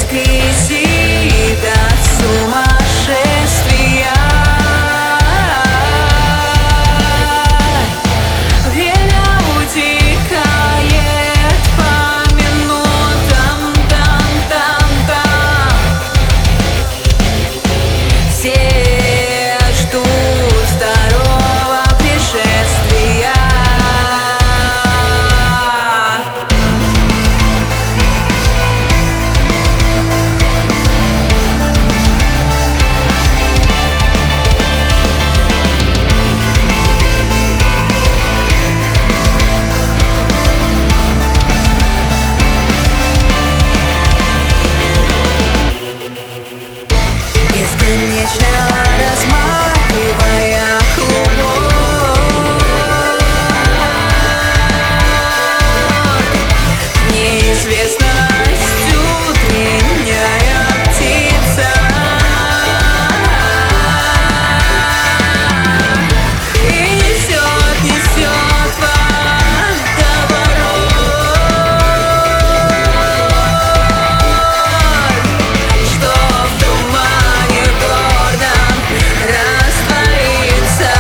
взвесит от сумасшествия. Время утекает по минутам, там. Все ждут второго пришествия. Бесконечно размахивая клубок, неизвестность утренняя птица и несет водоворот, что в тумане гордом растворится.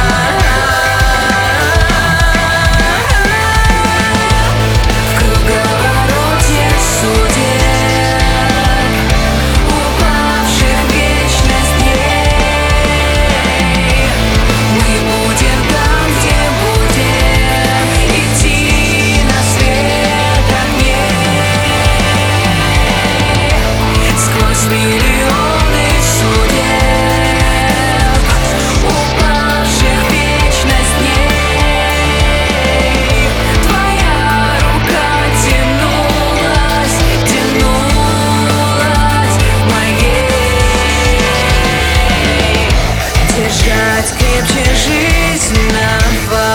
В круговороте судеб, упавших в вечность дней, мы будем там, где будем идти на свет огней. Сквозь миллионы судеб, упавших в вечность дней, твоя рука тянулась моей. Держать крепче жизнь на